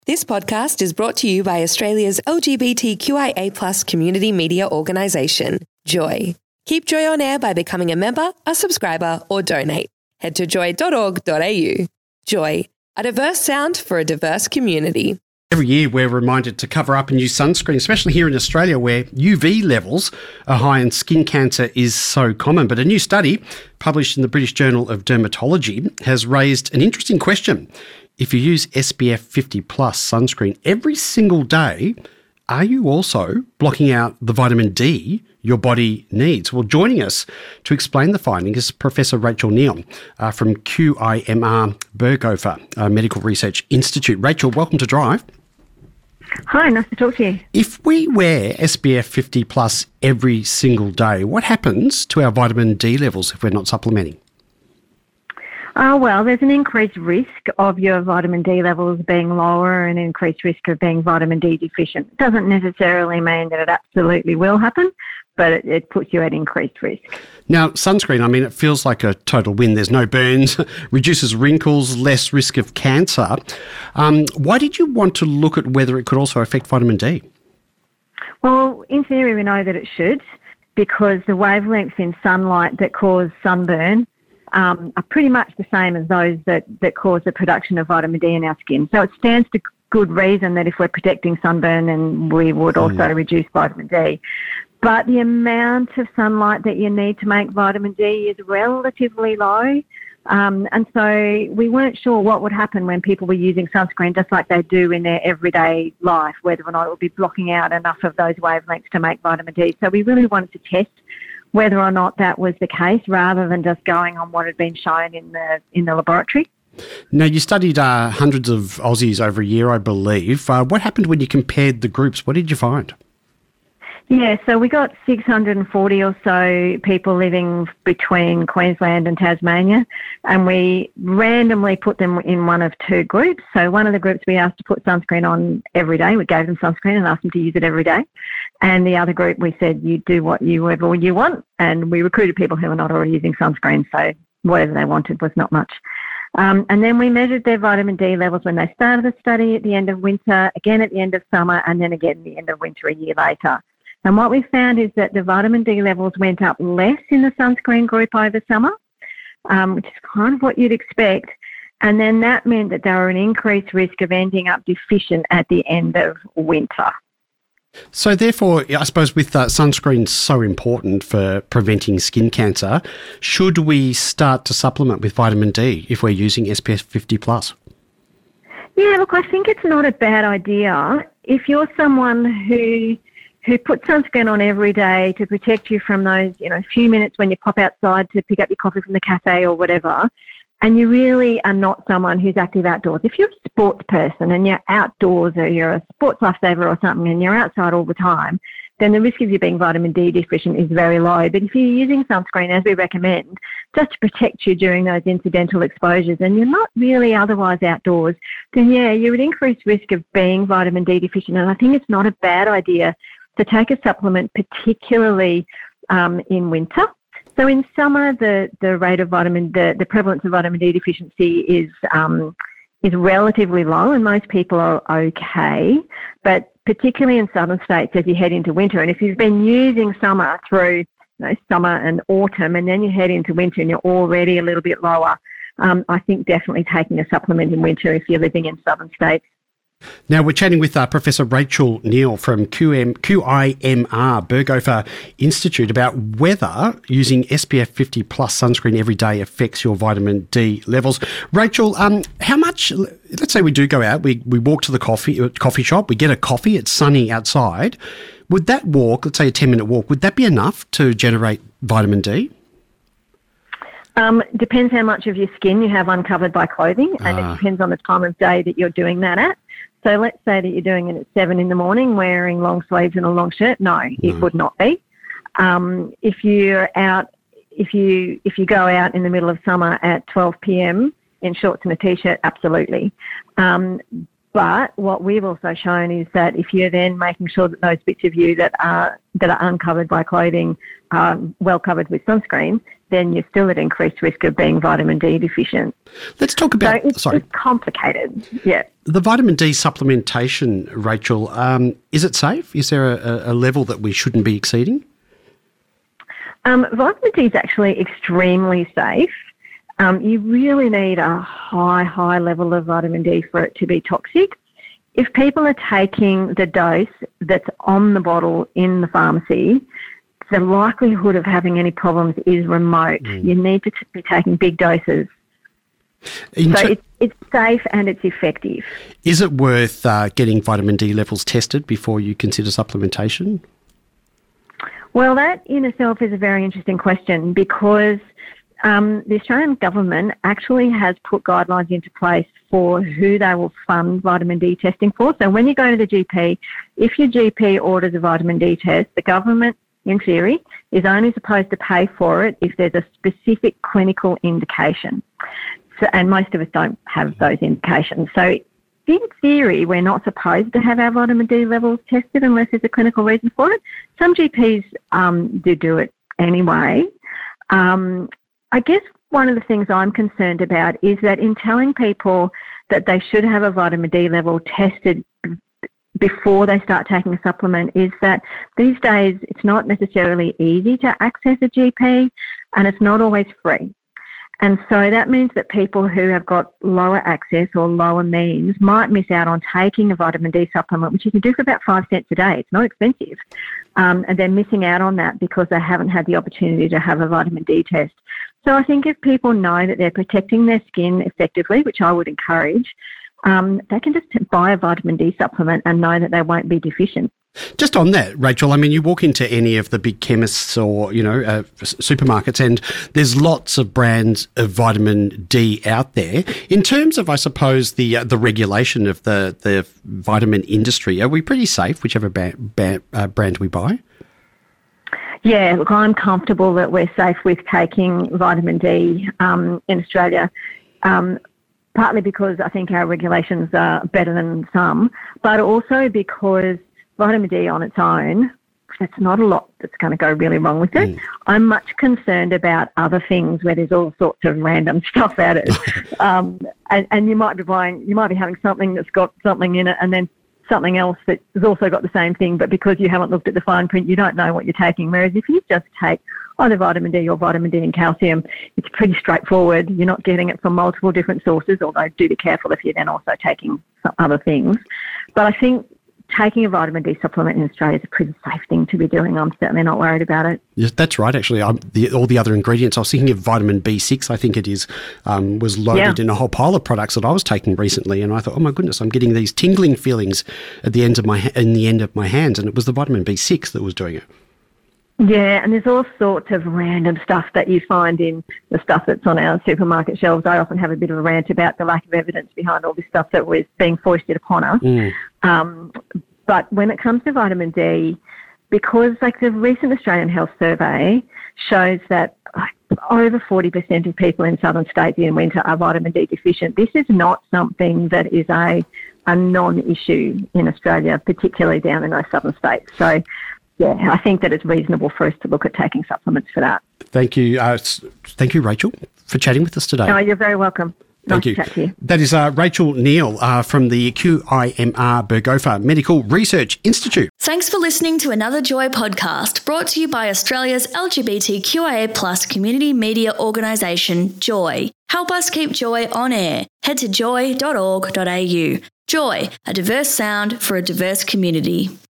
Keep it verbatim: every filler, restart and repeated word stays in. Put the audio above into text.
This podcast is brought to you by Australia's L G B T Q I A plus community media organisation, Joy. Keep Joy on air by becoming a member, a subscriber or donate. Head to joy dot org dot a u. Joy, a diverse sound for a diverse community. Every year we're reminded to cover up and use sunscreen, especially here in Australia where U V levels are high and skin cancer is so common. But a new study published in the British Journal of Dermatology has raised an interesting question. If you use S P F fifty plus sunscreen every single day, are you also blocking out the vitamin D your body needs? Well, joining us to explain the findings is Professor Rachel Neil uh, from Q I M R Berghofer uh, Medical Research Institute. Rachel, welcome to Drive. Hi, nice to talk to you. If we wear S P F fifty plus every single day, what happens to our vitamin D levels if we're not supplementing? Uh, well, there's an increased risk of your vitamin D levels being lower and an increased risk of being vitamin D deficient. It doesn't necessarily mean that it absolutely will happen, but it, it puts you at increased risk. Now, sunscreen, I mean, it feels like a total win. There's no burns, reduces wrinkles, less risk of cancer. Um, why did you want to look at whether it could also affect vitamin D? Well, in theory, we know that it should, because the wavelengths in sunlight that cause sunburn um, are pretty much the same as those that, that cause the production of vitamin D in our skin. So it stands to good reason that if we're protecting sunburn, then we would also mm. reduce vitamin D. But the amount of sunlight that you need to make vitamin D is relatively low. Um, and so we weren't sure what would happen when people were using sunscreen just like they do in their everyday life, whether or not it would be blocking out enough of those wavelengths to make vitamin D. So we really wanted to test whether or not that was the case rather than just going on what had been shown in the in the laboratory. Now, you studied uh, hundreds of Aussies over a year, I believe. Uh, what happened when you compared the groups? What did you find? Yeah, so we got six hundred forty or so people living between Queensland and Tasmania, and we randomly put them in one of two groups. So one of the groups we asked to put sunscreen on every day. We gave them sunscreen and asked them to use it every day. And the other group, we said, you do what you whatever you want. And we recruited people who were not already using sunscreen, so whatever they wanted was not much. Um, and then we measured their vitamin D levels when they started the study at the end of winter, again at the end of summer, and then again at the end of winter a year later. And what we found is that the vitamin D levels went up less in the sunscreen group over summer, um, which is kind of what you'd expect. And then that meant that they were an increased risk of ending up deficient at the end of winter. So therefore, I suppose with uh, sunscreen so important for preventing skin cancer, should we start to supplement with vitamin D if we're using S P F fifty plus? Yeah, look, I think it's not a bad idea. If you're someone who who puts sunscreen on every day to protect you from those, you know, few minutes when you pop outside to pick up your coffee from the cafe or whatever, and you really are not someone who's active outdoors. If you're a sports person and you're outdoors or you're a sports lifesaver or something and you're outside all the time, then the risk of you being vitamin D deficient is very low. But if you're using sunscreen, as we recommend, just to protect you during those incidental exposures and you're not really otherwise outdoors, then yeah, you're at increased risk of being vitamin D deficient. And I think it's not a bad idea to take a supplement, particularly um, in winter. So in summer, the, the rate of vitamin, the, the prevalence of vitamin D deficiency is um, is relatively low, and most people are okay. But particularly in southern states, as you head into winter, and if you've been using summer through you know, summer and autumn, and then you head into winter and you're already a little bit lower, um, I think definitely taking a supplement in winter if you're living in southern states. Now, we're chatting with uh, Professor Rachel Neil from Q M, Q I M R Berghofer Institute about whether using S P F fifty plus sunscreen every day affects your vitamin D levels. Rachel, um, how much, let's say we do go out, we, we walk to the coffee uh, coffee shop, we get a coffee, it's sunny outside. Would that walk, let's say a ten-minute walk, would that be enough to generate vitamin D? Um, depends how much of your skin you have uncovered by clothing, and ah. it depends on the time of day that you're doing that at. So let's say that you're doing it at seven in the morning wearing long sleeves and a long shirt. No, no. It would not be. Um, if you're out, if you if you go out in the middle of summer at twelve p.m. in shorts and a t-shirt, absolutely. Um, but what we've also shown is that if you're then making sure that those bits of you that are that are uncovered by clothing are well covered with sunscreen, then you're still at increased risk of being vitamin D deficient. Let's talk about, so it's, sorry. it's complicated, yeah. The vitamin D supplementation, Rachel, um, is it safe? Is there a, a level that we shouldn't be exceeding? Um, vitamin D is actually extremely safe. Um, you really need a high, high level of vitamin D for it to be toxic. If people are taking the dose that's on the bottle in the pharmacy, the likelihood of having any problems is remote. Mm. You need to t- be taking big doses. In so ter- it's, it's safe and it's effective. Is it worth uh, getting vitamin D levels tested before you consider supplementation? Well, that in itself is a very interesting question because um, the Australian government actually has put guidelines into place for who they will fund vitamin D testing for. So when you go to the G P, if your G P orders a vitamin D test, the government, in theory, is only supposed to pay for it if there's a specific clinical indication. So, and most of us don't have those indications. So in theory, we're not supposed to have our vitamin D levels tested unless there's a clinical reason for it. Some G Ps um, do do it anyway. Um, I guess one of the things I'm concerned about is that in telling people that they should have a vitamin D level tested before they start taking a supplement is that these days it's not necessarily easy to access a G P and it's not always free. And so that means that people who have got lower access or lower means might miss out on taking a vitamin D supplement, which you can do for about five cents a day. It's not expensive. Um, and they're missing out on that because they haven't had the opportunity to have a vitamin D test. So I think if people know that they're protecting their skin effectively, which I would encourage, um, they can just buy a vitamin D supplement and know that they won't be deficient. Just on that, Rachel, I mean, you walk into any of the big chemists or, you know, uh, supermarkets and there's lots of brands of vitamin D out there. In terms of, I suppose, the uh, the regulation of the, the vitamin industry, are we pretty safe, whichever ba- ba- uh, brand we buy? Yeah, look, I'm comfortable that we're safe with taking vitamin D um, in Australia. Um, partly because I think our regulations are better than some, but also because vitamin D on its own, it's not a lot that's going to go really wrong with it. Mm. I'm much concerned about other things where there's all sorts of random stuff added. um, and, and you might be buying, you might be having something that's got something in it and then something else that has also got the same thing, but because you haven't looked at the fine print, you don't know what you're taking. Whereas if you just take either vitamin D or vitamin D and calcium, it's pretty straightforward. You're not getting it from multiple different sources, although do be careful if you're then also taking some other things. But I think taking a vitamin D supplement in Australia is a pretty safe thing to be doing. I'm certainly not worried about it. Yes, that's right, actually. Um, the, all the other ingredients, I was thinking of vitamin B six, I think it is, um, was loaded yeah. in a whole pile of products that I was taking recently, and I thought, oh my goodness, I'm getting these tingling feelings at the end of my in the end of my hands, and it was the vitamin B six that was doing it. Yeah, and there's all sorts of random stuff that you find in the stuff that's on our supermarket shelves. I often have a bit of a rant about the lack of evidence behind all this stuff that was being foisted upon us. Mm. Um, but when it comes to vitamin D, because like the recent Australian Health Survey shows that like, over forty percent of people in southern states in winter are vitamin D deficient, this is not something that is a, a non-issue in Australia, particularly down in those southern states. So yeah, I think that it's reasonable for us to look at taking supplements for that. Thank you. Uh, thank you, Rachel, for chatting with us today. No, you're very welcome. Thank nice you. To chat to you. That is uh, Rachel Neal uh, from the Q I M R Berghofer Medical Research Institute. Thanks for listening to another Joy podcast brought to you by Australia's L G B T Q I A plus community media organisation, Joy. Help us keep Joy on air. Head to joy dot org dot a u. Joy, a diverse sound for a diverse community.